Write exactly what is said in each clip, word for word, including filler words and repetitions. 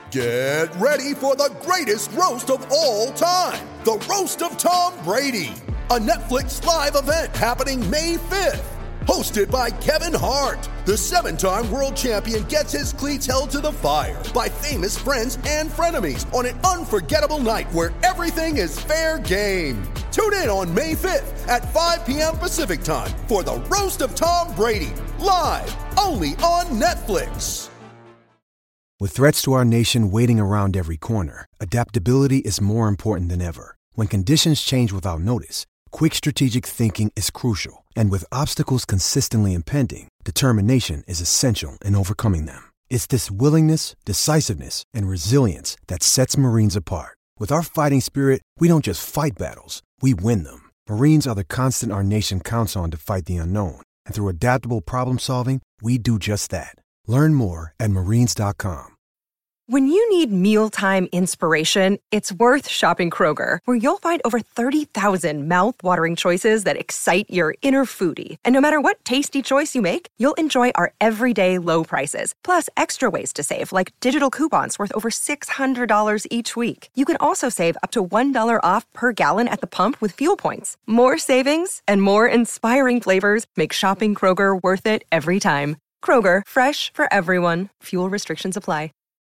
Get ready for the greatest roast of all time, the Roast of Tom Brady, a Netflix live event happening May fifth. Hosted by Kevin Hart, the seven-time world champion gets his cleats held to the fire by famous friends and frenemies on an unforgettable night where everything is fair game. Tune in on May fifth at five p.m. Pacific time for the Roast of Tom Brady, live only on Netflix. With threats to our nation waiting around every corner, adaptability is more important than ever. When conditions change without notice, quick strategic thinking is crucial. And with obstacles consistently impending, determination is essential in overcoming them. It's this willingness, decisiveness, and resilience that sets Marines apart. With our fighting spirit, we don't just fight battles, we win them. Marines are the constant our nation counts on to fight the unknown. And through adaptable problem solving, we do just that. Learn more at marines dot com. When you need mealtime inspiration, it's worth shopping Kroger, where you'll find over thirty thousand mouth-watering choices that excite your inner foodie. And no matter what tasty choice you make, you'll enjoy our everyday low prices, plus extra ways to save, like digital coupons worth over six hundred dollars each week. You can also save up to one dollar off per gallon at the pump with fuel points. More savings and more inspiring flavors make shopping Kroger worth it every time. Kroger, fresh for everyone. Fuel restrictions apply.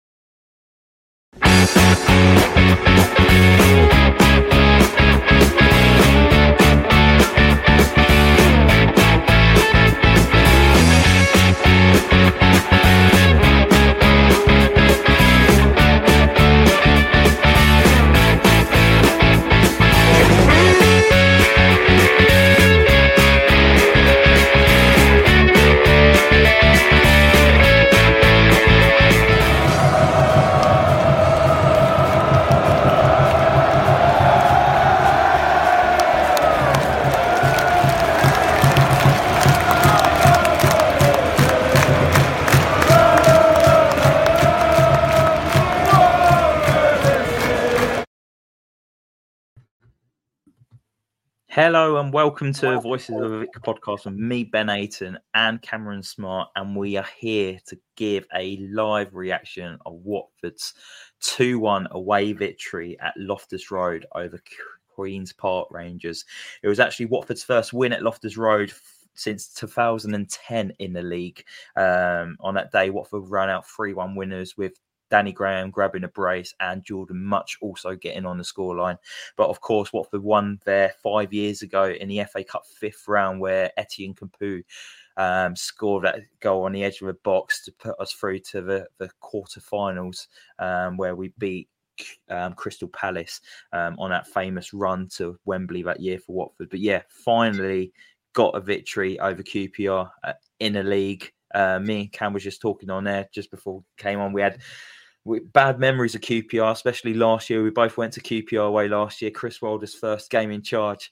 Hello and welcome to Voices of a Vic podcast with me, Ben Aiton, and Cameron Smart, and we are here to give a live reaction of Watford's two one away victory at Loftus Road over Queen's Park Rangers. It was actually Watford's first win at Loftus Road since two thousand ten in the league. Um, on that day, Watford ran out three one winners with Danny Graham grabbing a brace and Jordan Much also getting on the scoreline. But of course, Watford won there five years ago in the F A Cup fifth round, where Etienne Capoue um, scored that goal on the edge of the box to put us through to the, the quarterfinals, um, where we beat um, Crystal Palace um, on that famous run to Wembley that year for Watford. But yeah, finally got a victory over Q P R uh, in a league. Uh, me and Cam was just talking on there just before we came on. We had We, bad memories of Q P R, especially last year. We both went to Q P R away last year. Chris Wilder's first game in charge.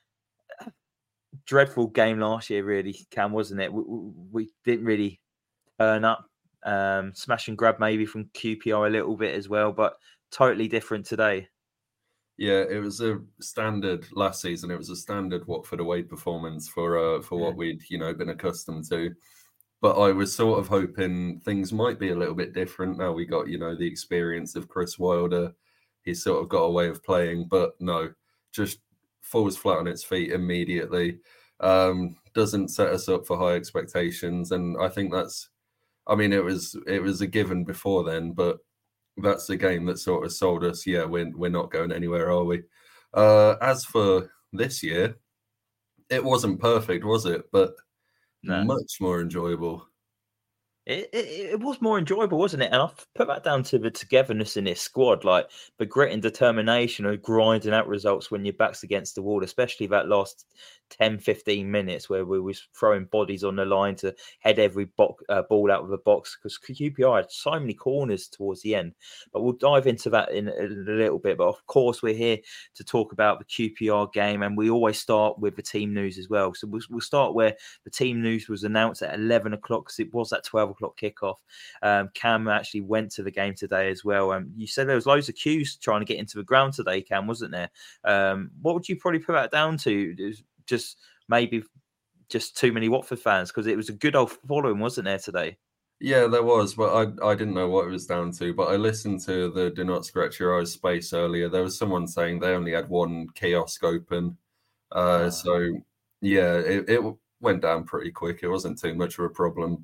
Dreadful game last year, really, Cam, wasn't it? We, we didn't really turn up. Um, smash and grab maybe from Q P R a little bit as well, but totally different today. Yeah, it was a standard last season. It was a standard Watford away performance for uh, for what we'd you know been accustomed to. But I was sort of hoping things might be a little bit different. Now we got, you know, the experience of Chris Wilder. He's sort of got a way of playing, but no, just falls flat on its feet immediately. Um, doesn't set us up for high expectations. And I think that's, I mean, it was it was a given before then, but that's the game that sort of sold us. Yeah, we're, we're not going anywhere, are we? Uh, as for this year, it wasn't perfect, was it? But no. Much more enjoyable. It, it it was more enjoyable, wasn't it? And I've put that down to the togetherness in this squad, like the grit and determination of grinding out results when your back's against the wall, especially that last ten, fifteen minutes where we was throwing bodies on the line to head every bo- uh, ball out of the box, because Q P R had so many corners towards the end. But we'll dive into that in a, in a little bit. But of course, we're here to talk about the Q P R game, and we always start with the team news as well. So we'll, we'll start where the team news was announced at eleven o'clock, because it was that twelve o'clock kickoff. Um, Cam actually went to the game today as well. Um, you said there was loads of queues trying to get into the ground today, Cam, wasn't there? Um, what would you probably put that down to? It was just maybe just too many Watford fans, because it was a good old following, wasn't there, today? Yeah, there was, but I I didn't know what it was down to. But I listened to the Do Not Scratch Your Eyes space earlier. There was someone saying they only had one kiosk open. Uh, Uh, so yeah, it, it went down pretty quick. It wasn't too much of a problem.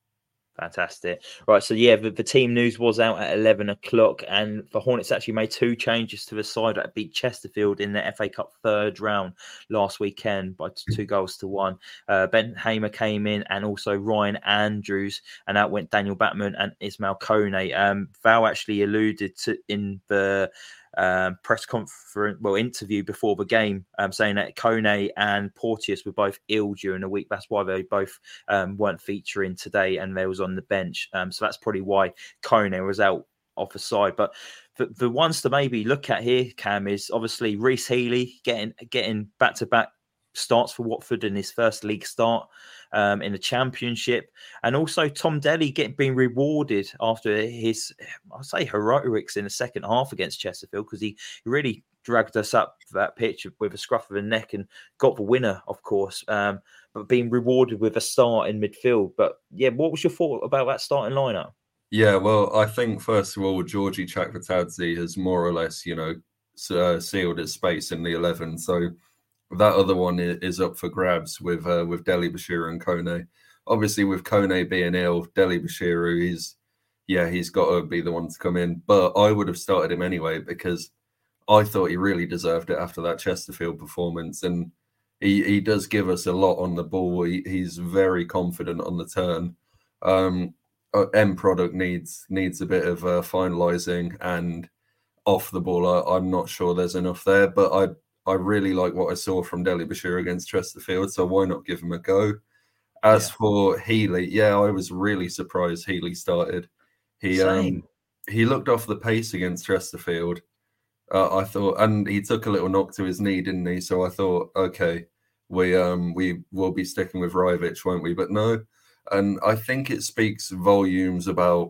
Fantastic. Right. So, yeah, the, the team news was out at eleven o'clock, and the Hornets actually made two changes to the side that beat Chesterfield in the F A Cup third round last weekend by two goals to one. Uh, Ben Hamer came in, and also Ryan Andrews, and out went Daniel Batman and Ismail Kone. Um, Val actually alluded to in the Um, press conference, well, interview before the game, um, saying that Kone and Porteous were both ill during the week. That's why they both um, weren't featuring today, and they was on the bench. Um, so that's probably why Kone was out off the side. But the, the ones to maybe look at here, Cam, is obviously Reece Healy getting getting back to back starts for Watford in his first league start um, in the Championship, and also Tom Delly getting being rewarded after his, I'll say, heroics in the second half against Chesterfield, because he really dragged us up that pitch with a scruff of the neck and got the winner, of course, um, but being rewarded with a start in midfield. But yeah, what was your thought about that starting lineup? Yeah, well, I think first of all, Georgie Chakvetadze has more or less, you know, uh, sealed his space in the eleven. So that other one is up for grabs with uh, with Dele-Bashiru and Kone. Obviously, with Kone being ill, Dele-Bashiru, he's yeah, he's got to be the one to come in. But I would have started him anyway, because I thought he really deserved it after that Chesterfield performance, and he he does give us a lot on the ball. He, he's very confident on the turn. Um, end product needs needs a bit of uh, finalising, and off the ball, I, I'm not sure there's enough there, but I. I really like what I saw from Dele-Bashiru against Chesterfield, so why not give him a go? As yeah. for Healy, yeah, I was really surprised Healy started. He Same. um he looked off the pace against Chesterfield. Uh, I thought, and he took a little knock to his knee, didn't he? So I thought, okay, we um we will be sticking with Rajovic, won't we? But no, and I think it speaks volumes about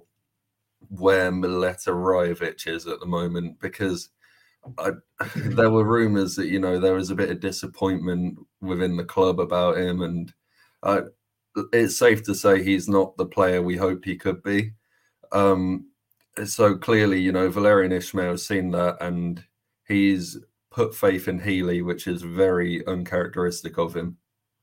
where Mileta Rajovic is at the moment, because I, there were rumours that, you know, there was a bit of disappointment within the club about him, and uh, it's safe to say he's not the player we hoped he could be. Um, so clearly, you know, Valérien Ismaël has seen that, and he's put faith in Healy, which is very uncharacteristic of him.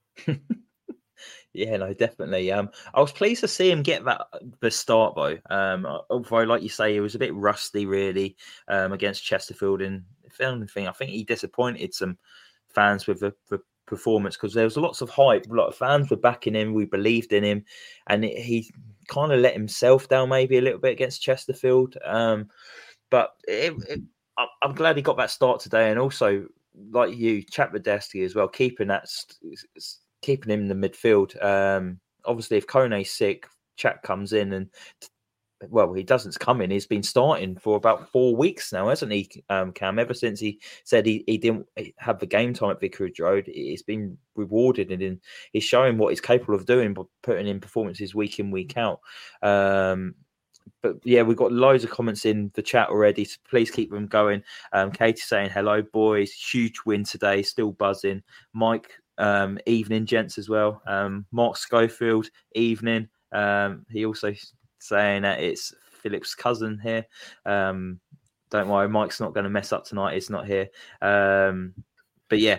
Yeah, no, definitely. Um, I was pleased to see him get that the start though. Um, although, like you say, he was a bit rusty really um, against Chesterfield, and if anything, I think he disappointed some fans with the, the performance, because there was lots of hype. A lot of fans were backing him. We believed in him, and it, he kind of let himself down maybe a little bit against Chesterfield. Um, but it, it, I'm glad he got that start today, and also like you, Chakvetadze as well, keeping that. St- keeping him in the midfield. Um, obviously, if Kone's sick, Chak comes in, and well, he doesn't come in. He's been starting for about four weeks now, hasn't he, um, Cam? Ever since he said he, he didn't have the game time at Vicarage Road, he's been rewarded, and he's showing what he's capable of doing by putting in performances week in, week out. Um, But yeah, we've got loads of comments in the chat already, so please keep them going. Um, Katie saying, hello, boys. Huge win today, still buzzing. Mike, um, evening, gents, as well. Um, Mark Schofield, evening. Um, he also saying that it's Philip's cousin here. Um, don't worry, Mike's not going to mess up tonight. He's not here. Um, but yeah,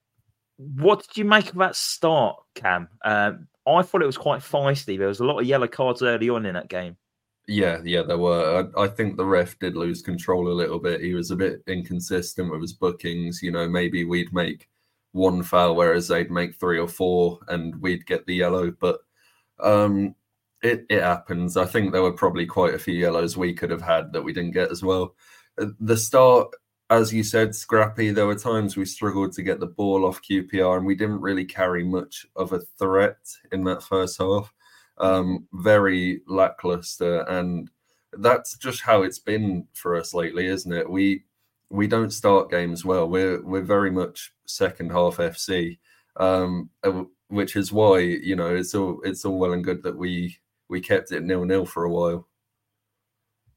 what did you make of that start, Cam? Um, I thought it was quite feisty. There was a lot of yellow cards early on in that game. Yeah, yeah, there were. I, I think the ref did lose control a little bit. He was a bit inconsistent with his bookings. You know, maybe we'd make one foul, whereas they'd make three or four, and we'd get the yellow. But um, it it happens. I think there were probably quite a few yellows we could have had that we didn't get as well. The start, as you said, scrappy. There were times we struggled to get the ball off Q P R, and we didn't really carry much of a threat in that first half. Um, very lackluster, and that's just how it's been for us lately, isn't it? We we don't start games well. We're we're very much second half F C, um, which is why, you know, it's all it's all well and good that we we kept it nil nil for a while.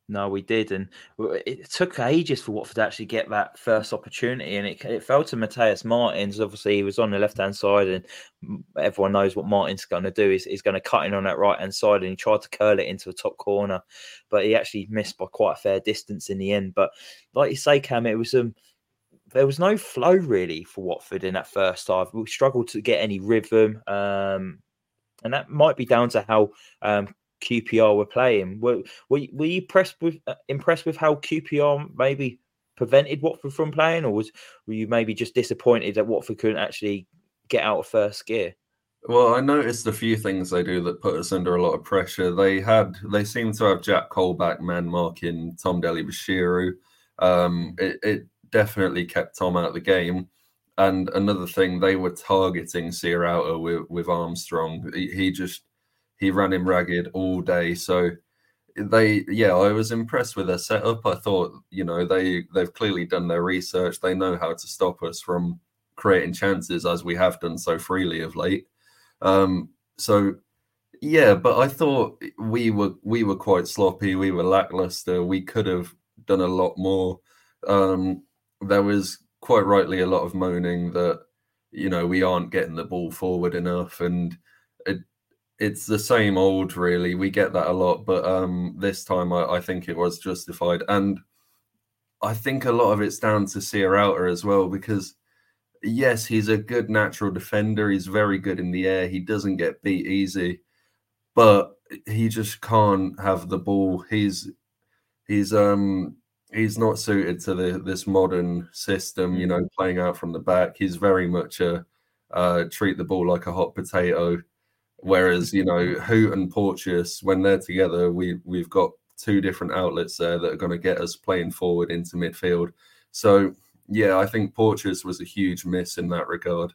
No, we did, and it took ages for Watford to actually get that first opportunity, and it, it fell to Matthias Martins. Obviously, he was on the left-hand side, and everyone knows what Martins going to do. He's, he's going to cut in on that right-hand side, and he tried to curl it into the top corner, but he actually missed by quite a fair distance in the end. But like you say, Cam, it was um, there was no flow really for Watford in that first half. We struggled to get any rhythm, um, and that might be down to how um, Q P R were playing. Were, were, were you impressed with uh, impressed with how Q P R maybe prevented Watford from playing, or was were you maybe just disappointed that Watford couldn't actually get out of first gear? Well, I noticed a few things they do that put us under a lot of pressure. They had they seemed to have Jack Colback man marking Tom Dele-Bashiru. Um, it, it definitely kept Tom out of the game. And another thing, they were targeting Sierrauta with with Armstrong. He, he just He ran him ragged all day. So they, yeah, I was impressed with their setup. I thought, you know, they, they've clearly done their research. They know how to stop us from creating chances, as we have done so freely of late. Um, so, yeah, but I thought we were we were quite sloppy. We were lackluster. We could have done a lot more. Um, there was quite rightly a lot of moaning that, you know, we aren't getting the ball forward enough. And it, It's the same old, really. We get that a lot, but um, this time I, I think it was justified. And I think a lot of it's down to Sierrauta as well, because, yes, he's a good natural defender. He's very good in the air. He doesn't get beat easy, but he just can't have the ball. He's he's um he's not suited to the this modern system, you know, playing out from the back. He's very much a uh, treat the ball like a hot potato. Whereas, you know, Hoot and Porteous, when they're together, we, we've got two different outlets there that are going to get us playing forward into midfield. So, yeah, I think Porteous was a huge miss in that regard.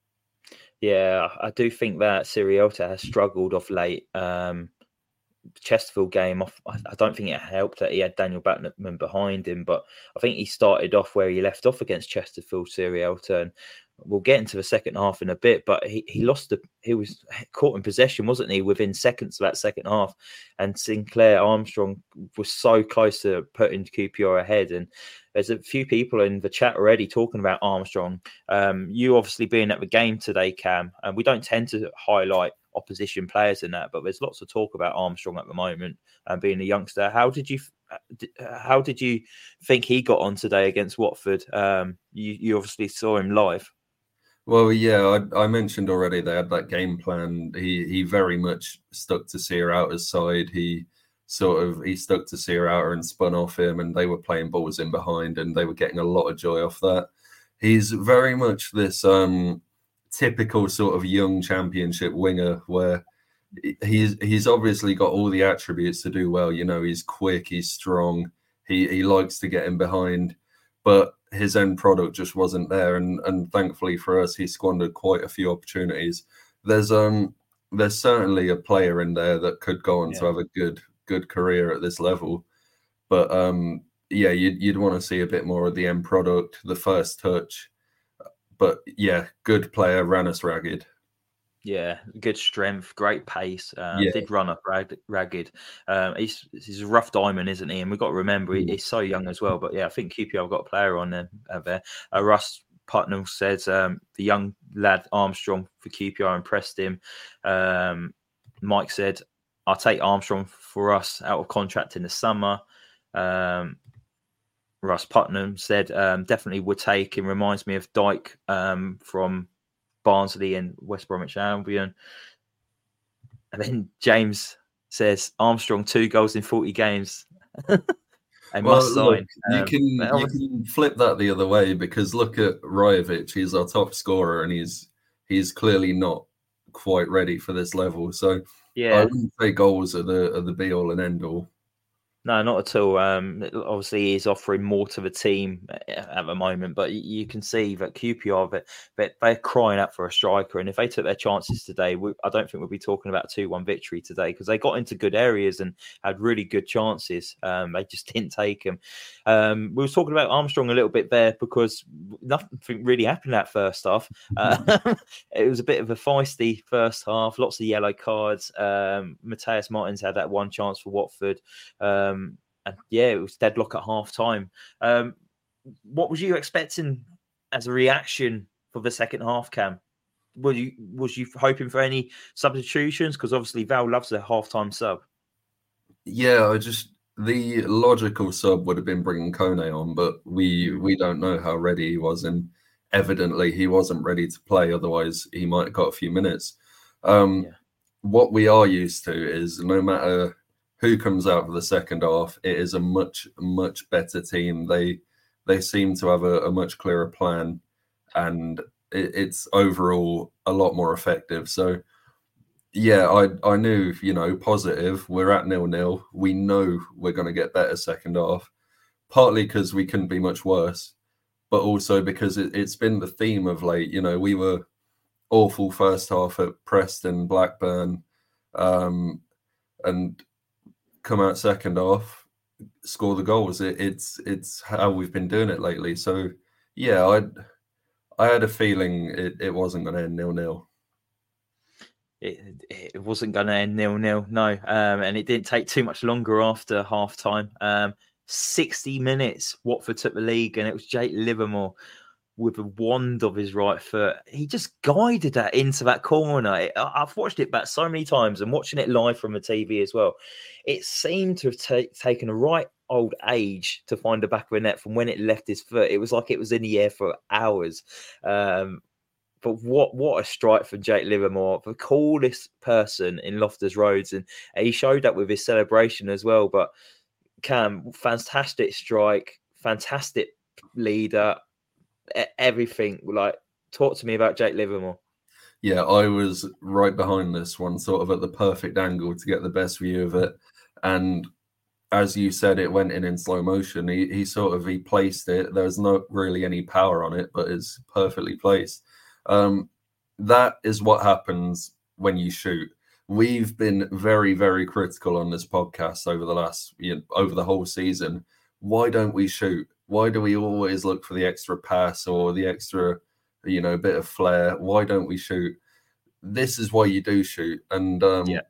Yeah, I do think that Sierrauta has struggled off late. Um, Chesterfield game, off, I don't think it helped that he had Daniel Batman behind him, but I think he started off where he left off against Chesterfield, Sierrauta, and we'll get into the second half in a bit, but he, he lost the, he was caught in possession, wasn't he, within seconds of that second half, and Sinclair Armstrong was so close to putting Q P R ahead. And there's a few people in the chat already talking about Armstrong. Um, you obviously being at the game today, Cam, and we don't tend to highlight opposition players in that, but there's lots of talk about Armstrong at the moment and um, being a youngster. How did you how did you think he got on today against Watford? Um, you, you obviously saw him live. Well, yeah, I, I mentioned already they had that game plan. He he very much stuck to Sierrauta's side. He sort of he stuck to Sierrauta and spun off him, and they were playing balls in behind, and they were getting a lot of joy off that. He's very much this um, typical sort of young championship winger where he's he's obviously got all the attributes to do well. You know, he's quick, he's strong, he he likes to get in behind, but his end product just wasn't there, and and thankfully for us, he squandered quite a few opportunities. There's um there's certainly a player in there that could go on yeah. to have a good good career at this level, but um yeah, you'd you'd want to see a bit more of the end product, the first touch. But yeah, good player, ran us ragged. Yeah, good strength, great pace. Um, Yeah. Did run up rag, ragged. Um, he's he's a rough diamond, isn't he? And we've got to remember he, he's so young as well. But yeah, I think Q P R have got a player on there. Uh, there. Uh, Russ Putnam says um, the young lad Armstrong for Q P R impressed him. Um, Mike said, "I'll take Armstrong for us out of contract in the summer." Um, Russ Putnam said, um, "Definitely would take him. Reminds me of Dyke um, from Barnsley and West Bromwich Albion." And then James says, "Armstrong, two goals in forty games." A well, must look, sign. you Um, can but you obviously- can flip that the other way, because look at Rajovic. He's our top scorer, and he's he's clearly not quite ready for this level. So I yeah, wouldn't say goals are the are the be all and end all. no, not at all. Um, obviously, he's offering more to the team at the moment, but you can see that Q P R, that they're, they're crying out for a striker. And if they took their chances today, we, I don't think we'll be talking about a two one victory today, because they got into good areas and had really good chances. Um, they just didn't take them. Um, we were talking about Armstrong a little bit there, because nothing really happened that first half. Uh, it was a bit of a feisty first half, lots of yellow cards. Um, Matthias Martins had that one chance for Watford. Um, Um, and yeah, it was deadlock at half time. Um, what was you expecting as a reaction for the second half, Cam? Was you was you hoping for any substitutions? Because obviously Val loves a half-time sub. Yeah, I just the logical sub would have been bringing Kone on, but we we don't know how ready he was, and evidently he wasn't ready to play. Otherwise, he might have got a few minutes. Um, Yeah. What we are used to is no matter who comes out for the second half, it is a much much better team. They they seem to have a, a much clearer plan, and it, it's overall a lot more effective. So. Yeah, I I knew, you know, positive. We're at nil nil. We know we're going to get better second half, partly because we couldn't be much worse, but also because it, it's been the theme of late. You know, we were awful first half at Preston, Blackburn, um, and come out second half, score the goals. It, it's it's how we've been doing it lately. So yeah, I I had a feeling it, it wasn't going to end nil nil. It, it wasn't going to end nil-nil, no. Um, and it didn't take too much longer after half-time. Um, sixty minutes, Watford took the league, and it was Jake Livermore with a wand of his right foot. He just guided that into that corner. I've watched it back so many times and watching it live from the T V as well. It seemed to have ta- taken a right old age to find the back of the net from when it left his foot. It was like it was in the air for hours. Um, But what what a strike from Jake Livermore, the coolest person in Loftus Roads. And he showed that with his celebration as well. But Cam, fantastic strike, fantastic leader, everything. Like, talk to me about Jake Livermore. Yeah, I was right behind this one, sort of at the perfect angle to get the best view of it. And as you said, it went in in slow motion. He, he sort of, he placed it. There's not really any power on it, but it's perfectly placed. Um, that is what happens when you shoot. We've been very, very critical on this podcast over the last, you know, over the whole season. Why don't we shoot? Why do we always look for the extra pass or the extra, you know, bit of flair? Why don't we shoot? This is why you do shoot. And um, yeah.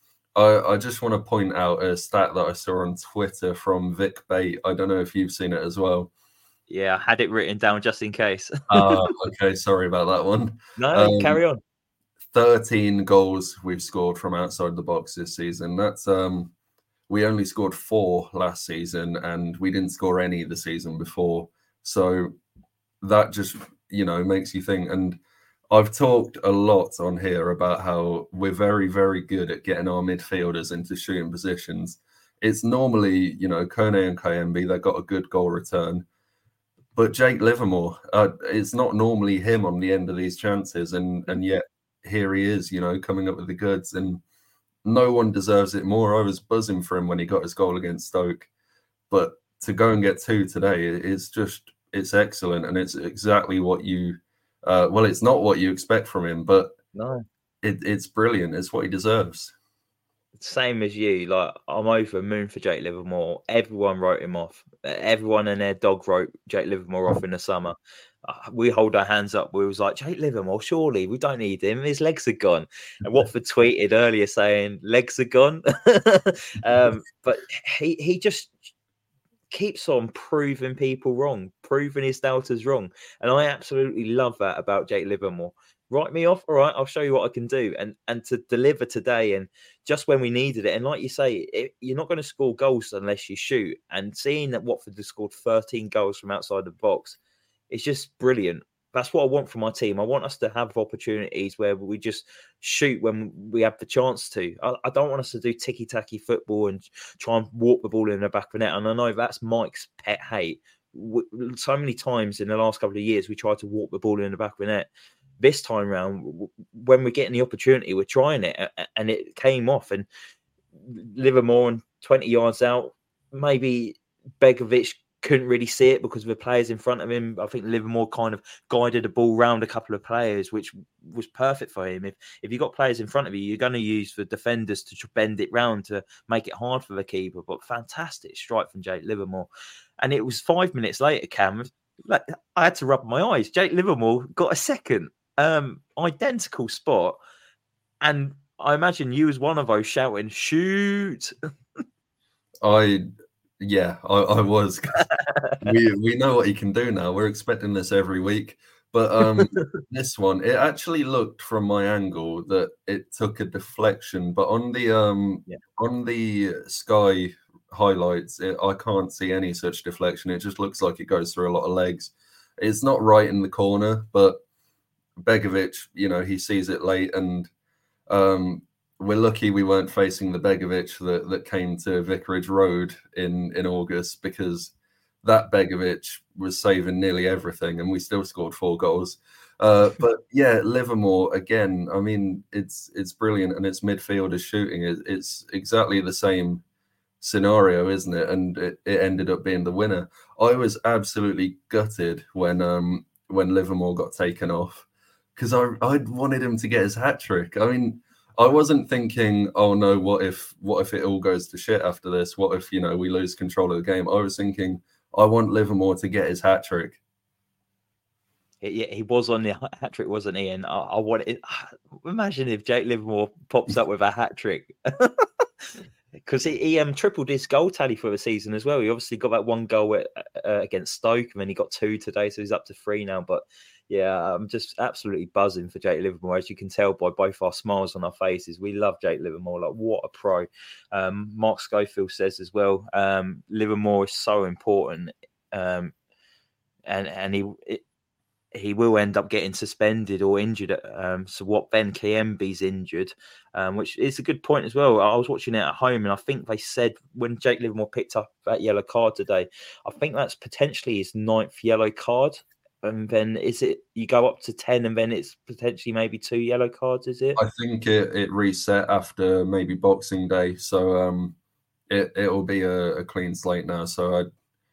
I, I just want to point out a stat that I saw on Twitter from Vic Bate. I don't know if you've seen it as well. Yeah, I had it written down just in case. uh, okay, sorry about that one. No, um, carry on. thirteen goals we've scored from outside the box this season. That's um, we only scored four last season, and we didn't score any the season before. So that just, you know, makes you think. And I've talked a lot on here about how we're very, very good at getting our midfielders into shooting positions. It's normally, you know, Kone and Kayembe, they've got a good goal return. But Jake Livermore, uh, it's not normally him on the end of these chances. And, and yet here he is, you know, coming up with the goods. And no one deserves it more. I was buzzing for him when he got his goal against Stoke. But to go and get two today, it's just, it's excellent. And it's exactly what you, uh, well, it's not what you expect from him, but no, it, it's brilliant. It's what he deserves. Same as you. Like, I'm over the moon for Jake Livermore. Everyone wrote him off. Everyone and their dog wrote Jake Livermore off in the summer. Uh, we hold our hands up. We was like, Jake Livermore, surely we don't need him. His legs are gone. And Watford tweeted earlier saying legs are gone. um, but he he just keeps on proving people wrong, proving his doubters wrong. And I absolutely love that about Jake Livermore. Write me off, all right, I'll show you what I can do. And and to deliver today, and just when we needed it. And like you say, it, you're not going to score goals unless you shoot. And seeing that Watford has scored thirteen goals from outside the box, it's just brilliant. That's what I want from my team. I want us to have opportunities where we just shoot when we have the chance to. I, I don't want us to do ticky-tacky football and try and walk the ball in the back of the net. And I know that's Mike's pet hate. So many times in the last couple of years, we tried to walk the ball in the back of the net. This time round, when we're getting the opportunity, we're trying it, and it came off. And Livermore, and twenty yards out, maybe Begovic couldn't really see it because of the players in front of him. I think Livermore kind of guided the ball round a couple of players, which was perfect for him. If if you've got players in front of you, you're going to use the defenders to bend it round to make it hard for the keeper. But fantastic strike from Jake Livermore. And it was five minutes later, Cam, like, I had to rub my eyes. Jake Livermore got a second. Um, identical spot, and I imagine you was one of those shouting, "Shoot!" I Yeah, I, I was. we we know what he can do now. We're expecting this every week. But um, this one, it actually looked from my angle that it took a deflection, but on the um Yeah. on the Sky highlights, it, I can't see any such deflection. It just looks like it goes through a lot of legs. It's not right in the corner, but Begovic, you know, he sees it late, and um, we're lucky we weren't facing the Begovic that, that came to Vicarage Road in, in August, because that Begovic was saving nearly everything, and we still scored four goals. Uh, but yeah, Livermore again. I mean, it's it's brilliant, and it's midfielders shooting. It, it's exactly the same scenario, isn't it? And it, it ended up being the winner. I was absolutely gutted when um when Livermore got taken off, because I I wanted him to get his hat trick. I mean, I wasn't thinking, oh no, what if what if it all goes to shit after this? What if, you know, we lose control of the game? I was thinking, I want Livermore to get his hat trick. Yeah, he was on the hat trick, wasn't he? And I, I want it. Imagine if Jake Livermore pops up with a hat trick, because he, he um tripled his goal tally for the season as well. He obviously got that one goal at, uh, against Stoke, and then he got two today, so he's up to three now. But yeah, I'm just absolutely buzzing for Jake Livermore, as you can tell by both our smiles on our faces. We love Jake Livermore. Like, what a pro! Um, Mark Schofield says as well. Um, Livermore is so important, um, and and he. It, he will end up getting suspended or injured. Um, so what Ben Kiembe's injured, um, which is a good point as well. I was watching it at home, and I think they said when Jake Livermore picked up that yellow card today, I think that's potentially his ninth yellow card. And then is it you go up to ten, and then it's potentially maybe two yellow cards? Is it? I think it, it reset after maybe Boxing Day, so um, it it will be a, a clean slate now. So I.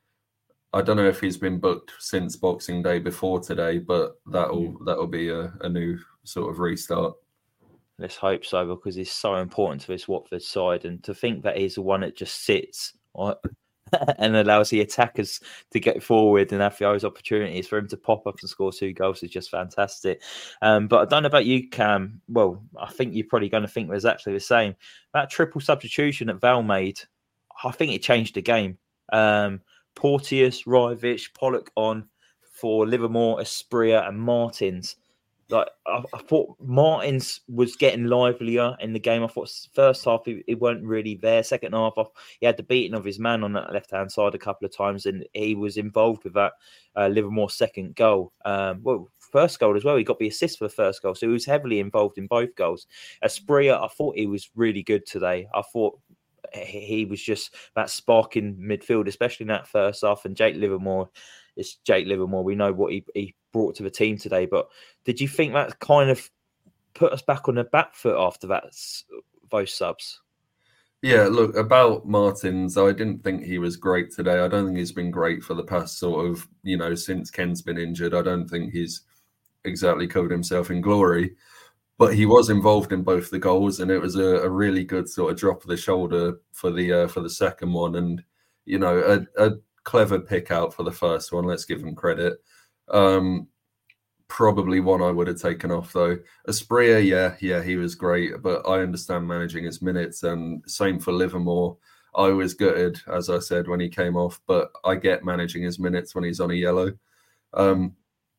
I don't know if he's been booked since Boxing Day before today, but that'll that'll be a, a new sort of restart. Let's hope so, because it's so important to this Watford side, and to think that he's the one that just sits right, and allows the attackers to get forward and have those opportunities for him to pop up and score two goals is just fantastic. Um, but I don't know about you, Cam. Well, I think you're probably going to think there's actually the same. That triple substitution that Val made, I think it changed the game. Um, Porteous, Rajvic, Pollock on for Livermore, Asprilla and Martins. Like I, I thought Martins was getting livelier in the game. I thought first half he, he weren't really there. Second half, he had the beating of his man on that left-hand side a couple of times, and he was involved with that uh, Livermore second goal. Um, well, first goal as well. He got the assist for the first goal, so he was heavily involved in both goals. Asprilla, I thought he was really good today. I thought he was just that spark in midfield, especially in that first half. And Jake Livermore, it's Jake Livermore. We know what he, he brought to the team today. But did you think that kind of put us back on the back foot after that, those subs? Yeah, look, about Martins, I didn't think he was great today. I don't think he's been great for the past sort of, you know, since Ken's been injured. I don't think he's exactly covered himself in glory. But he was involved in both the goals, and it was a, a really good sort of drop of the shoulder for the uh, for the second one, and you know a, a clever pick out for the first one. Let's give him credit. Um, probably one I would have taken off though. Asprilla, yeah, yeah, he was great, but I understand managing his minutes, and same for Livermore. I was gutted, as I said, when he came off, but I get managing his minutes when he's on a yellow. Um,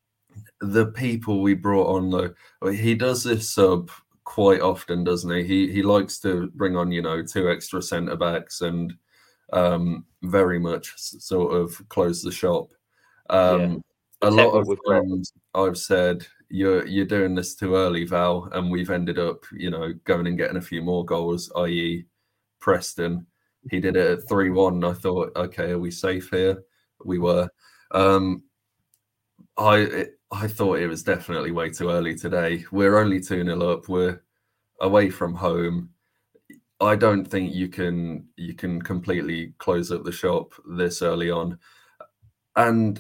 The people we brought on, though, he does this sub quite often, doesn't he? He he likes to bring on, you know, two extra centre backs and um, very much sort of close the shop. Um, yeah. A lot of times I've said you're you're doing this too early, Val, and we've ended up, you know, going and getting a few more goals. that is, Preston, he did it at three one. I thought, okay, are we safe here? We were. Um, I. It, I thought it was definitely way too early today. We're only two nil up. We're away from home. I don't think you can you can completely close up the shop this early on. And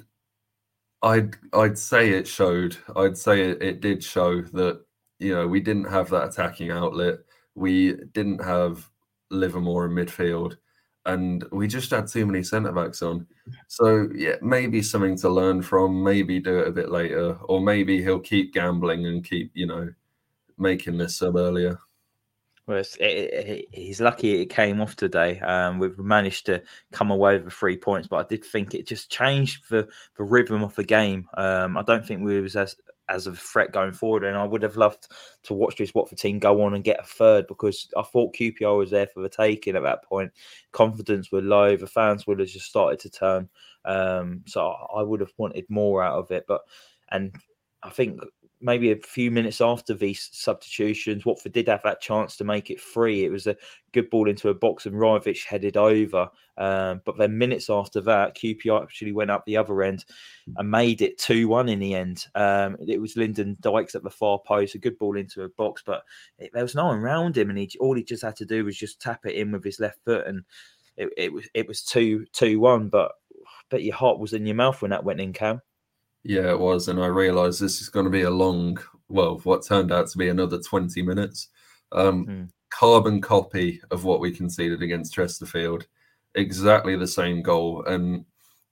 I'd I'd say it showed. I'd say it, it did show that, you know, we didn't have that attacking outlet. We didn't have Livermore in midfield. And we just had too many centre-backs on. So, yeah, maybe something to learn from, maybe do it a bit later, or maybe he'll keep gambling and keep, you know, making this sub earlier. Well, it's, it, it, he's lucky it came off today. Um, we've managed to come away with three points, but I did think it just changed the, the rhythm of the game. Um, I don't think we was as as a threat going forward, and I would have loved to watch this Watford team go on and get a third, because I thought Q P R was there for the taking at that point. Confidence were low, the fans would have just started to turn. Um, so I would have wanted more out of it, but and I think maybe a few minutes after these substitutions, Watford did have that chance to make it three. It was a good ball into a box and Rajovic headed over. Um, but then minutes after that, Q P R actually went up the other end and made it two one in the end. Um, it was Lyndon Dykes at the far post, a good ball into a box, but it, there was no one around him, and he, all he just had to do was just tap it in with his left foot, and it, it was it was two two one. But I bet your heart was in your mouth when that went in, Cam. Yeah, it was. And I realised this is going to be a long, well, what turned out to be another twenty minutes. Um, mm. Carbon copy of what we conceded against Chesterfield. Exactly the same goal. And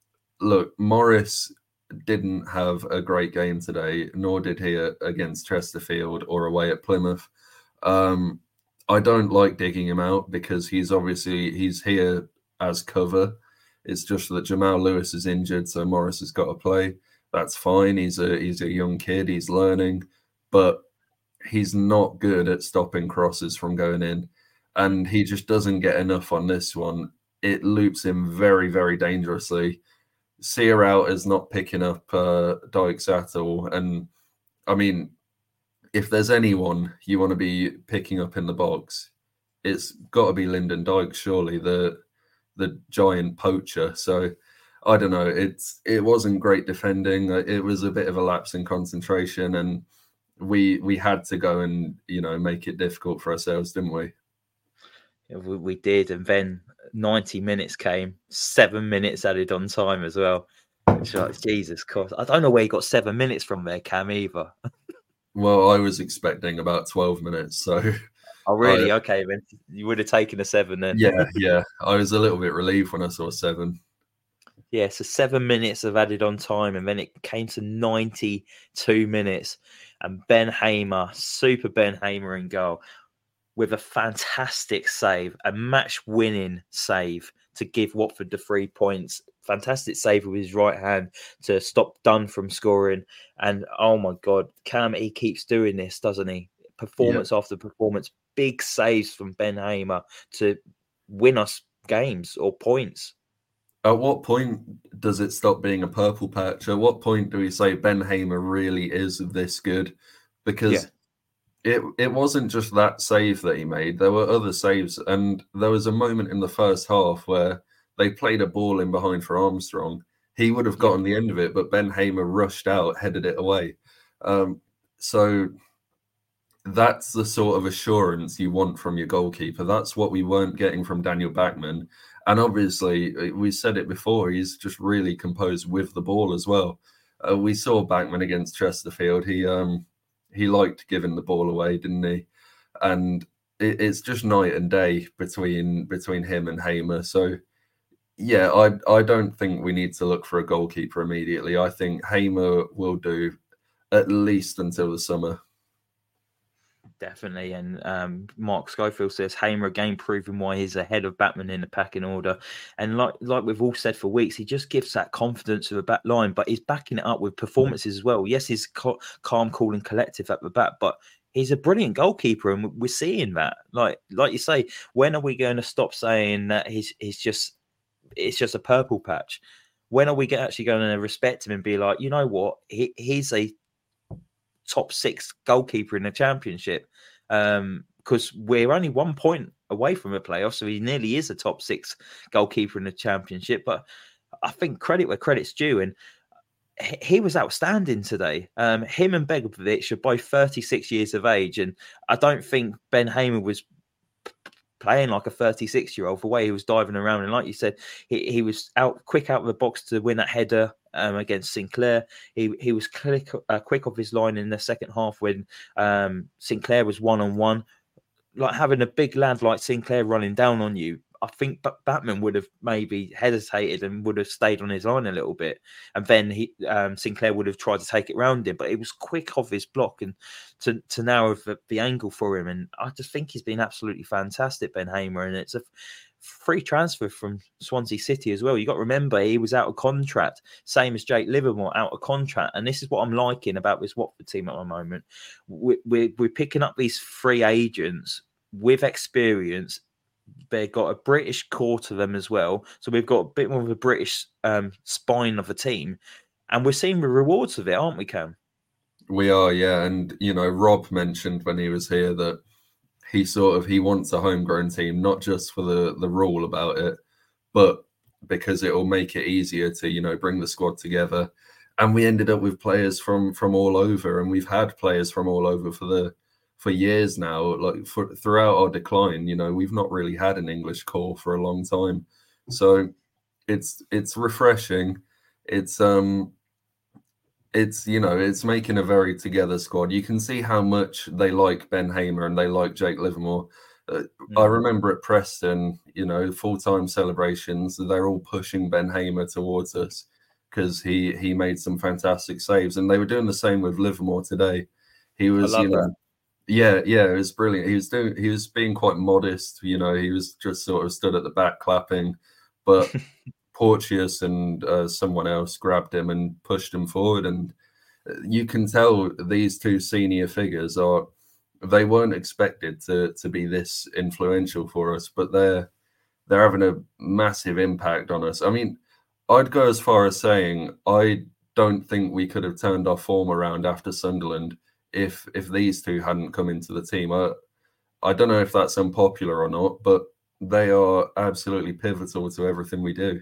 look, Morris didn't have a great game today, nor did he against Chesterfield or away at Plymouth. Um, I don't like digging him out because he's obviously, he's here as cover. It's just that Jamal Lewis is injured, so Morris has got to play. That's fine. He's a he's a young kid. He's learning, but he's not good at stopping crosses from going in, and he just doesn't get enough on this one. It loops him very, very dangerously. Sear is not picking up uh, Dykes at all, and I mean, if there's anyone you want to be picking up in the box, it's got to be Lyndon Dykes, surely, the the giant poacher. So. I don't know. It's it wasn't great defending. It was a bit of a lapse in concentration, and we we had to go and you know make it difficult for ourselves, didn't we? Yeah, we, we did, and then ninety minutes came, seven minutes added on time as well. It's like, Jesus Christ, I don't know where you got seven minutes from there, Cam, either. Well, I was expecting about twelve minutes, so. Oh really? I, okay, then you would have taken a seven then. Yeah, yeah. I was a little bit relieved when I saw seven. Yeah, so seven minutes of added on time, and then it came to ninety-two minutes. And Ben Hamer, super Ben Hamer in goal, with a fantastic save, a match-winning save to give Watford the three points. Fantastic save with his right hand to stop Dunn from scoring. And oh my God, Cam, he keeps doing this, doesn't he? Performance yeah. after performance, big saves from Ben Hamer to win us games or points. At what point does it stop being a purple patch? At what point do we say Ben Hamer really is this good? Because yeah. it it wasn't just that save that he made. There were other saves. And there was a moment in the first half where they played a ball in behind for Armstrong. He would have gotten yeah. the end of it, but Ben Hamer rushed out, headed it away. Um, so that's the sort of assurance you want from your goalkeeper. That's what we weren't getting from Daniel Bachmann. And obviously, we said it before, he's just really composed with the ball as well. Uh, we saw Bachmann against Chesterfield. He um, he liked giving the ball away, didn't he? And it, it's just night and day between between him and Hamer. So, yeah, I, I don't think we need to look for a goalkeeper immediately. I think Hamer will do at least until the summer. Definitely. And um, Mark Schofield says Hamer again proving why he's ahead of Bachmann in the packing order. And like like we've all said for weeks, he just gives that confidence of a back line, but he's backing it up with performances as well. Yes, he's ca- calm, cool and collective at the back, but he's a brilliant goalkeeper, and we're seeing that. Like like you say, when are we going to stop saying that he's he's just it's just a purple patch? When are we actually going to respect him and be like, you know what, he, he's a top six goalkeeper in the Championship, um, because we're only one point away from a playoff, so he nearly is a top six goalkeeper in the Championship. But I think credit where credit's due, and he was outstanding today. Um, him and Begovic are both thirty-six years of age, and I don't think Ben Hamer was playing like a thirty-six-year-old the way he was diving around. And like you said, he, he was out quick out of the box to win that header um, against Sinclair. He he was quick, uh, quick off his line in the second half when um, Sinclair was one-on-one. Like having a big lad like Sinclair running down on you, I think B- Batman would have maybe hesitated and would have stayed on his line a little bit, and then he um, Sinclair would have tried to take it round him. But it was quick off his block and to to narrow the, the angle for him. And I just think he's been absolutely fantastic, Ben Hamer, and it's a free transfer from Swansea City as well. You got to remember he was out of contract, same as Jake Livermore, out of contract. And this is what I'm liking about this Watford team at the moment. We're, we're, we're picking up these free agents with experience. They've got a British core to them as well. So we've got a bit more of a British um, spine of a team. And we're seeing the rewards of it, aren't we, Cam? We are, yeah. And, you know, Rob mentioned when he was here that he sort of, he wants a homegrown team, not just for the, the rule about it, but because it will make it easier to, you know, bring the squad together. And we ended up with players from from all over, and we've had players from all over for the for years now. Like for, throughout our decline, you know, we've not really had an English core for a long time. So it's it's refreshing. It's um It's, you know, it's making a very together squad. You can see how much they like Ben Hamer and they like Jake Livermore. Uh, mm. I remember at Preston, you know, full-time celebrations, they're all pushing Ben Hamer towards us because he he made some fantastic saves. And they were doing the same with Livermore today. He was, you know, that. yeah, yeah, it was brilliant. He was doing, he was being quite modest, you know, he was just sort of stood at the back clapping, but Porteous and uh, someone else grabbed him and pushed him forward. And you can tell these two senior figures are, they weren't expected to to be this influential for us, but they're they're having a massive impact on us. I mean, I'd go as far as saying I don't think we could have turned our form around after Sunderland if if these two hadn't come into the team. I, I don't know if that's unpopular or not, but they are absolutely pivotal to everything we do.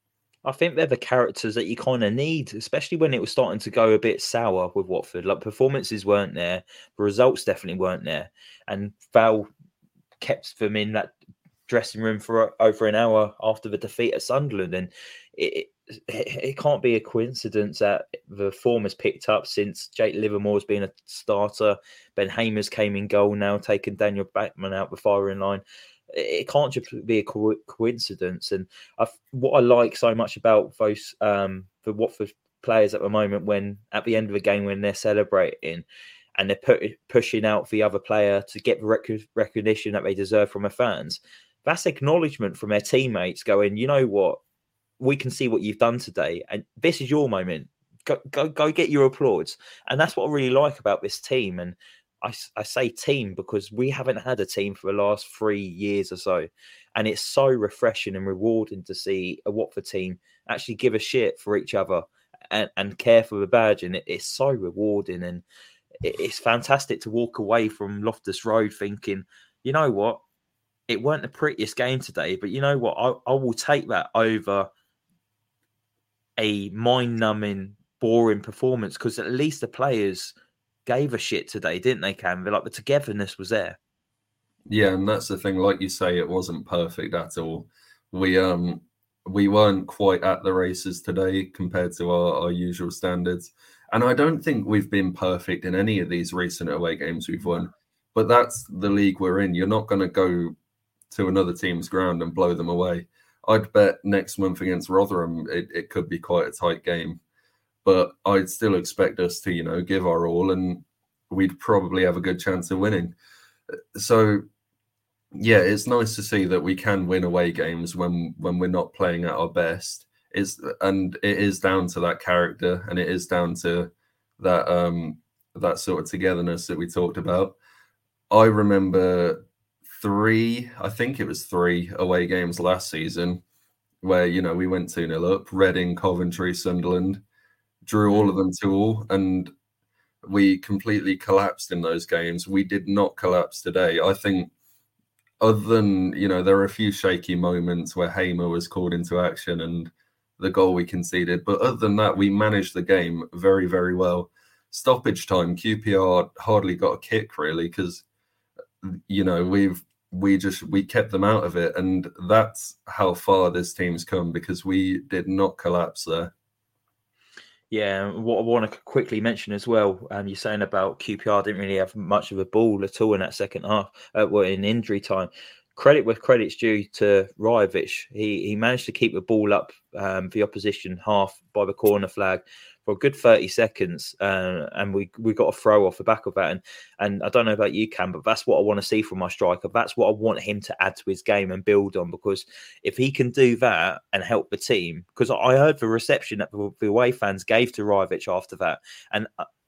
I think they're the characters that you kind of need, especially when it was starting to go a bit sour with Watford. Like performances weren't there, the results definitely weren't there, and Val kept them in that dressing room for over an hour after the defeat at Sunderland. And it, it, it can't be a coincidence that the form has picked up since Jake Livermore's been a starter. Ben Hamer's came in goal now, taking Daniel Bachmann out the firing line. It can't just be a co- coincidence. And I've, what I like so much about those um, the Watford players at the moment, when at the end of the game when they're celebrating and they're put, pushing out the other player to get the rec- recognition that they deserve from the fans, that's acknowledgement from their teammates going, you know what, we can see what you've done today, and this is your moment. Go, go, go get your applause. And that's what I really like about this team. And I, I say team because we haven't had a team for the last three years or so. And it's so refreshing and rewarding to see a Watford team actually give a shit for each other and, and care for the badge. And it, it's so rewarding. And it, it's fantastic to walk away from Loftus Road thinking, you know what? It weren't the prettiest game today, but you know what? I, I will take that over a mind-numbing, boring performance, because at least the players gave a shit today, didn't they, Cam? Like the togetherness was there. Yeah, and that's the thing. Like you say, it wasn't perfect at all. We um we weren't quite at the races today compared to our, our usual standards. And I don't think we've been perfect in any of these recent away games we've won. But that's the league we're in. You're not going to go to another team's ground and blow them away. I'd bet next month against Rotherham, it, it could be quite a tight game. But I'd still expect us to, you know, give our all, and we'd probably have a good chance of winning. So, yeah, it's nice to see that we can win away games when, when we're not playing at our best. It's, and it is down to that character, and it is down to that um, that sort of togetherness that we talked about. I remember three, I think it was three away games last season where, you know, we went two nil up, Reading, Coventry, Sunderland, drew all of them to all, and we completely collapsed in those games. We did not collapse today. I think other than, you know, there are a few shaky moments where Hamer was called into action and the goal we conceded. But other than that, we managed the game very, very well. Stoppage time, Q P R hardly got a kick, really, because, you know, we've we just we kept them out of it. And that's how far this team's come, because we did not collapse there. Yeah, what I want to quickly mention as well, um, you're saying about Q P R didn't really have much of a ball at all in that second half, uh, well, in injury time. credit where credit's due to Rajovic. He he managed to keep the ball up um, the opposition half by the corner flag for a good thirty seconds, uh, and we we got a throw off the back of that. And and I don't know about you, Cam, but that's what I want to see from my striker. That's what I want him to add to his game and build on, because if he can do that and help the team, because I heard the reception that the, the away fans gave to Rajovic after that, and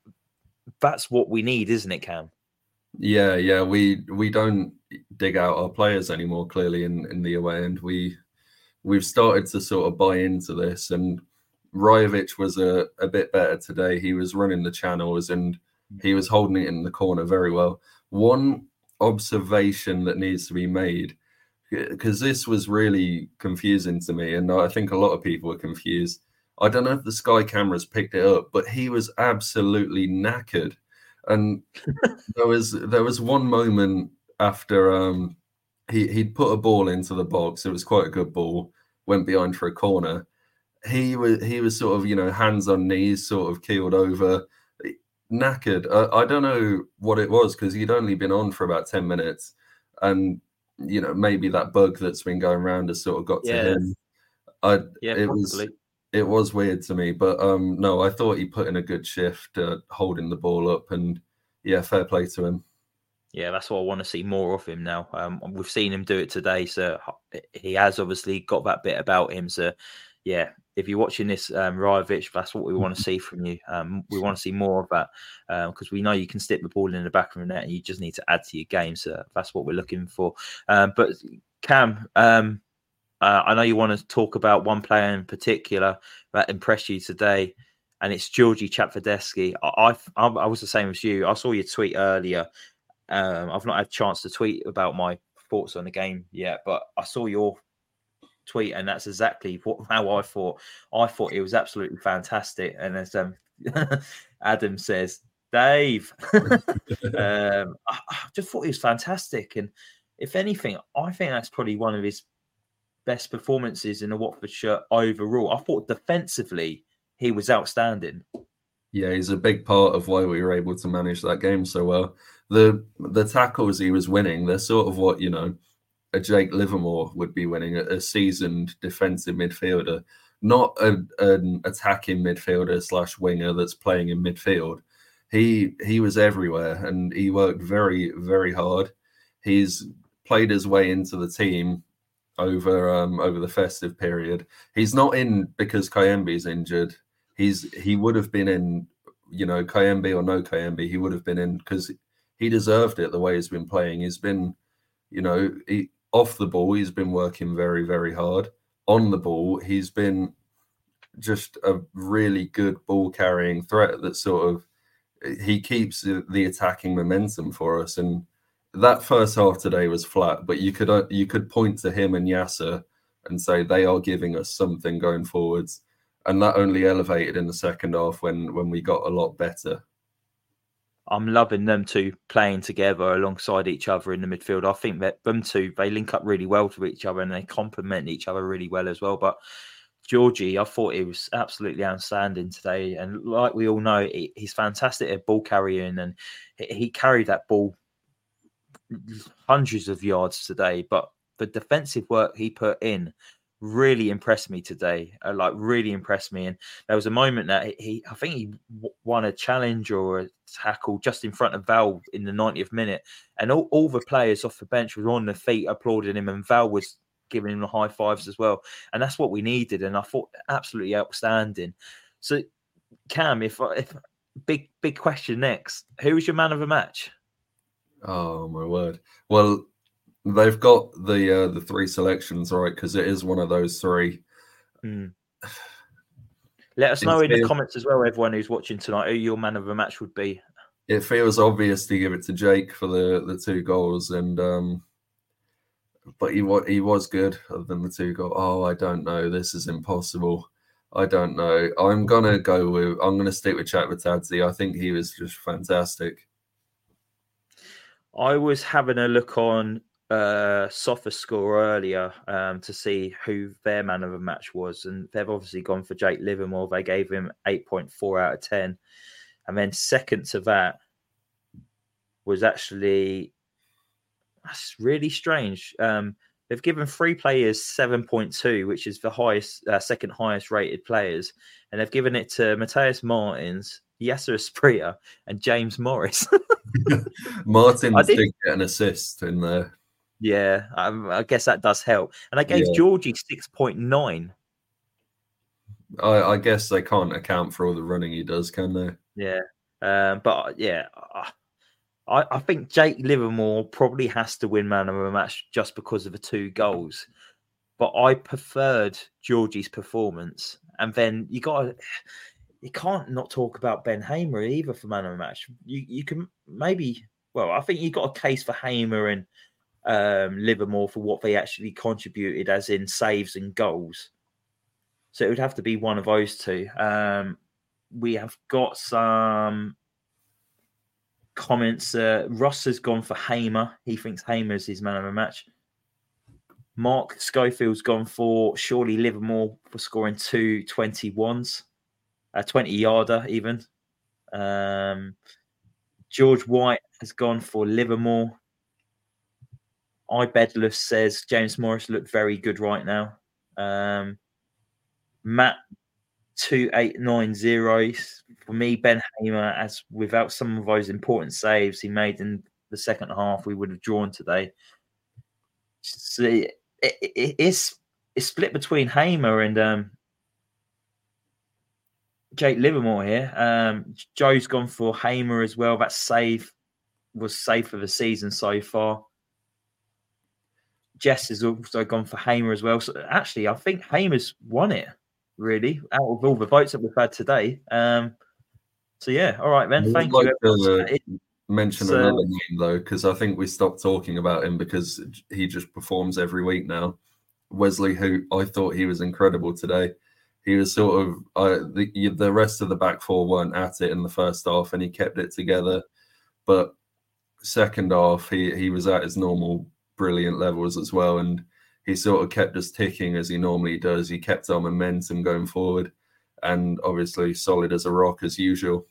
that's what we need, isn't it, Cam? Yeah, yeah, we we don't dig out our players anymore, clearly, in, in the away end. We, we've started to sort of buy into this, and Rajovic was a, a bit better today. He was running the channels and he was holding it in the corner very well. One observation that needs to be made, because this was really confusing to me, and I think a lot of people were confused. I don't know if the Sky cameras picked it up, but he was absolutely knackered. And there was there was one moment after um, he he'd put a ball into the box. It was quite a good ball. Went behind for a corner. He was he was sort of, you know, hands on knees, sort of keeled over, knackered. I, I don't know what it was, because he'd only been on for about ten minutes, and you know, maybe that bug that's been going around has sort of got yeah. to him. I yeah, it possibly. was. It was weird to me, but um, no, I thought he put in a good shift, uh, holding the ball up, and yeah, fair play to him. Yeah, that's what I want to see more of him now. Um, we've seen him do it today, so he has obviously got that bit about him. So, yeah, if you're watching this, um, Rajovic, that's what we want to see from you. Um, we want to see more of that, because um, we know you can stick the ball in the back of the net, and you just need to add to your game. So that's what we're looking for. Um, but Cam, um, Uh, I know you want to talk about one player in particular that impressed you today, and it's Georgi Chapfadesky. I, I, I was the same as you. I saw your tweet earlier. Um, I've not had a chance to tweet about my thoughts on the game yet, but I saw your tweet, and that's exactly what, how I thought. I thought it was absolutely fantastic. And as um, Adam says, Dave, um, I, I just thought he was fantastic. And if anything, I think that's probably one of his best performances in the Watford shirt overall. I thought defensively he was outstanding. Yeah, he's a big part of why we were able to manage that game so well. The the tackles he was winning, they're sort of what, you know, a Jake Livermore would be winning, a, a seasoned defensive midfielder, not a, an attacking midfielder slash winger that's playing in midfield. He he was everywhere, and he worked very, very hard. He's played his way into the team over um over the festive period. He's not in because Kayembe's injured. He's he would have been in, you know, Kayembe or no Kayembe, he would have been in because he deserved it the way he's been playing. He's been, you know, he, off the ball, he's been working very, very hard. On the ball, he's been just a really good ball carrying threat that sort of, he keeps the attacking momentum for us. And that first half today was flat, but you could uh, you could point to him and Yasser and say they are giving us something going forwards, and that only elevated in the second half when when we got a lot better. I'm loving them two playing together alongside each other in the midfield. I think that them two, they link up really well to each other and they complement each other really well as well. But Georgie, I thought he was absolutely outstanding today, and like we all know, he, he's fantastic at ball carrying, and he, he carried that ball hundreds of yards today, but the defensive work he put in really impressed me today. Uh, like really impressed me. And there was a moment that he, I think he w- won a challenge or a tackle just in front of Val in the ninetieth minute, and all, all the players off the bench were on their feet applauding him, and Val was giving him the high fives as well. And that's what we needed. And I thought absolutely outstanding. So, Cam, if if big big question next, who was your man of the match? Oh my word! Well, they've got the uh, the three selections right, because it is one of those three. Mm. Let us know it in feels, the comments as well, everyone who's watching tonight, who your man of the match would be. It feels obvious to give it to Jake for the, the two goals, and um, but he he was good other than the two goals. Oh, I don't know. This is impossible. I don't know. I'm gonna go with. I'm gonna stick with Chapfadesky. I think he was just fantastic. I was having a look on uh, SofaScore earlier um, to see who their man of the match was, and they've obviously gone for Jake Livermore. They gave him eight point four out of ten. And then second to that was actually, That's really strange. Um, they've given three players seven point two, which is the highest, uh, second highest rated players. And they've given it to Mateus Martins, Yasser Asprilla, and James Morris. Martins did, did get an assist in there. Yeah, I, I guess that does help. And I gave yeah. Georgie six point nine. I, I guess they can't account for all the running he does, can they? Yeah. Um, but yeah, I, I think Jake Livermore probably has to win man of the match just because of the two goals. But I preferred Georgie's performance. And then you got to, you can't not talk about Ben Hamer either for man of the match. You you can maybe, well, I think you got a case for Hamer and um, Livermore for what they actually contributed, as in saves and goals. So it would have to be one of those two. Um, we have got some comments. Uh, Ross has gone for Hamer. He thinks Hamer's his man of the match. Mark Schofield's gone for surely Livermore for scoring two twenty-ones, a twenty-yarder even. Um, George White has gone for Livermore. iBedless says James Morris looked very good right now. Um, Matt two eight nine zero for me, Ben Hamer, as without some of those important saves he made in the second half, we would have drawn today. So it, it, it's it's split between Hamer and um, Jake Livermore here. Um, Joe's gone for Hamer as well. That save was safe for the season so far. Jess has also gone for Hamer as well. So actually, I think Hamer's won it, really, out of all the votes that we've had today. Um, so yeah, all right, then. Thank like you. To mention so, another name though, because I think we stopped talking about him because he just performs every week now. Wesley Hoot, I thought he was incredible today. He was sort of uh, the the rest of the back four weren't at it in the first half, and he kept it together. But second half, he he was at his normal brilliant levels as well, and he sort of kept us ticking as he normally does. He kept our momentum going forward, and obviously solid as a rock as usual.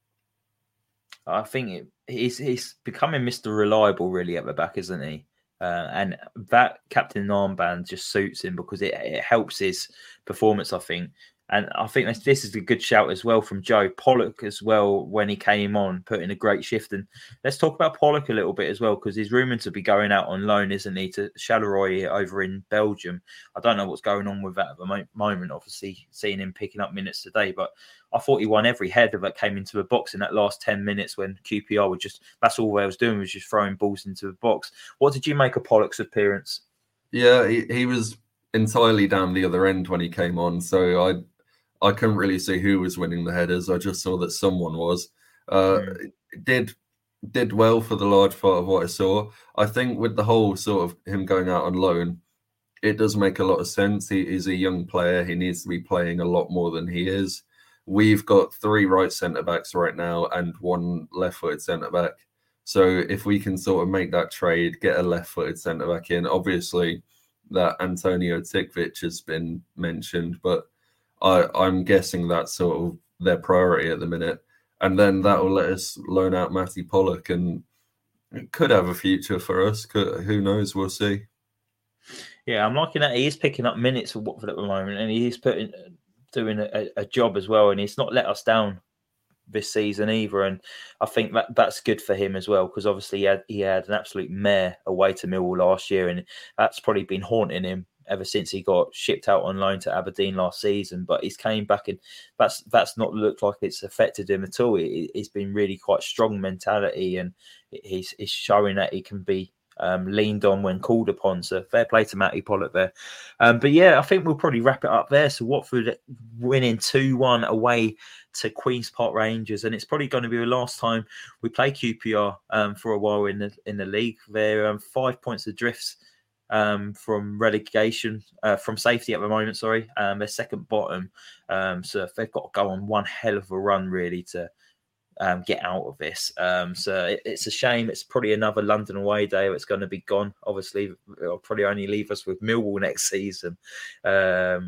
I think it, he's he's becoming Mister Reliable really at the back, isn't he? Uh, and that captain armband just suits him because it, it helps his performance, I think. And I think this, this is a good shout as well from Joe. Pollock as well, when he came on, put in a great shift. And let's talk about Pollock a little bit as well, because he's rumoured to be going out on loan, isn't he, to Charleroi over in Belgium. I don't know what's going on with that at the mo- moment, obviously, seeing him picking up minutes today. But I thought he won every header that came into the box in that last ten minutes when Q P R were just, that's all they was doing, was just throwing balls into the box. What did you make of Pollock's appearance? Yeah, he, he was entirely down the other end when he came on. So I I couldn't really see who was winning the headers. I just saw that someone was. Uh, mm. Did did well for the large part of what I saw. I think with the whole sort of him going out on loan, it does make a lot of sense. He is a young player. He needs to be playing a lot more than he is. We've got three right centre-backs right now and one left-footed centre-back. So if we can sort of make that trade, get a left-footed centre-back in, obviously that Antonio Tikvic has been mentioned, but I, I'm guessing that's sort of their priority at the minute. And then that will let us loan out Matty Pollock, and it could have a future for us. Could, who knows? We'll see. Yeah, I'm liking that. He is picking up minutes for Watford at the moment, and he's putting doing a, a job as well, and he's not let us down this season either. And I think that that's good for him as well, because obviously he had, he had an absolute mare away to Millwall last year, and that's probably been haunting him ever since he got shipped out on loan to Aberdeen last season. But he's came back, and that's that's not looked like it's affected him at all. It, it's been really quite strong mentality, and he's, he's showing that he can be um, leaned on when called upon. So fair play to Matty Pollock there. Um, but yeah, I think we'll probably wrap it up there. So Watford winning two one away to Queen's Park Rangers, and it's probably going to be the last time we play Q P R um, for a while in the in the league. They're um, five points adrift um from relegation, uh, from safety at the moment, sorry. Um they're second bottom, um so they've got to go on one hell of a run really to um get out of this. Um so it, it's a shame. It's probably another London away day it's going to be gone. Obviously it'll probably only leave us with Millwall next season. Um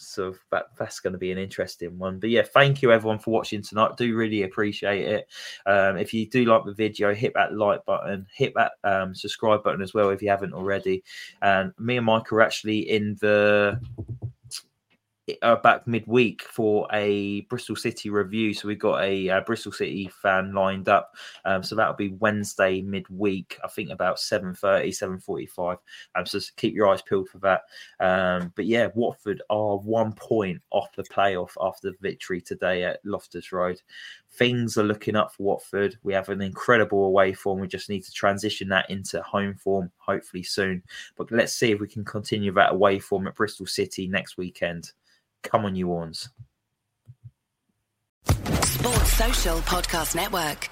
So that, that's going to be an interesting one. But yeah, thank you everyone for watching tonight. Do really appreciate it. Um, if you do like the video, hit that like button, hit that um, subscribe button as well if you haven't already. And me and Mike are actually in the uh, back midweek for a Bristol City review. So we've got a, a Bristol City fan lined up. Um, so that'll be Wednesday midweek, I think about seven thirty, seven forty-five. Um, so keep your eyes peeled for that. Um, but yeah, Watford are one point off the playoff after the victory today at Loftus Road. Things are looking up for Watford. We have an incredible away form. We just need to transition that into home form, hopefully soon. But let's see if we can continue that away form at Bristol City next weekend. Come on, you Horns. Sports Social Podcast Network.